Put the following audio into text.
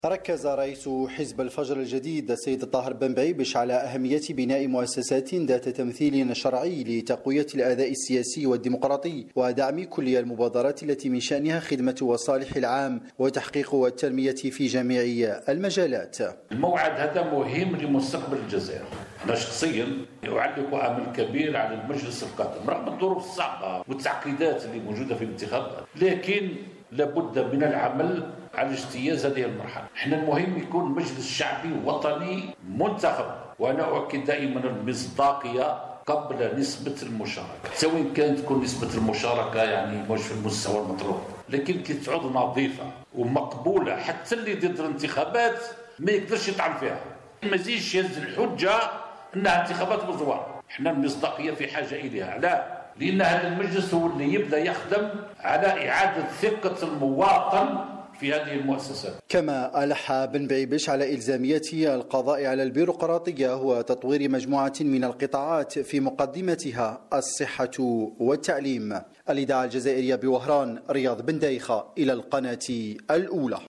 ركز رئيس حزب الفجر الجديد السيد طاهر بن بعيبش على أهمية بناء مؤسسات ذات تمثيل شرعي لتقوية الأداء السياسي والديمقراطي ودعم كل المبادرات التي من شأنها خدمة وصالح العام وتحقيق التنمية في جميع المجالات. الموعد هذا مهم لمستقبل الجزائر. أنا شخصيا أعلق أمل كبير على المجلس القادم رغم الظروف الصعبة والتعقيدات اللي موجودة في الانتخابات، لكن لابد من العمل على اجتياز هذه المرحلة. احنا المهم يكون مجلس شعبي وطني منتخب، وأنا أؤكد دائما المصداقية قبل نسبة المشاركة، سواء كانت تكون نسبة المشاركة يعني مش في المستوى المطلوب، لكن كي تعود نظيفة ومقبولة حتى اللي ضد الانتخابات ما يقدرش يطعن فيها، ما يزيدش يهز الحجة أنها انتخابات مزورة. احنا المصداقية في حاجة إليها، لا، لأن هذا المجلس هو اللي يبدأ يخدم على إعادة ثقة المواطن في هذه المؤسسات. كما ألح بن بعيبش على إلزامية القضاء على البيروقراطية وتطوير مجموعة من القطاعات في مقدمتها الصحة والتعليم. الإذاعة الجزائرية بوهران، رياض بن دايخة، إلى القناة الأولى.